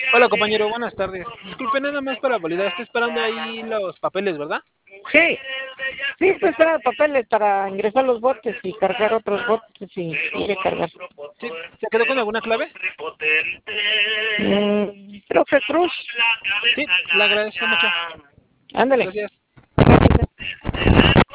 Hola compañero, buenas tardes. Disculpe nada más para validar, está esperando ahí los papeles, ¿verdad? Sí, sí, estoy esperando papeles para ingresar los botes y cargar otros botes y recargar. Sí, ¿se quedó con alguna clave? Creo que Cruz. Sí, le agradezco mucho. Ándale. Gracias. Gracias.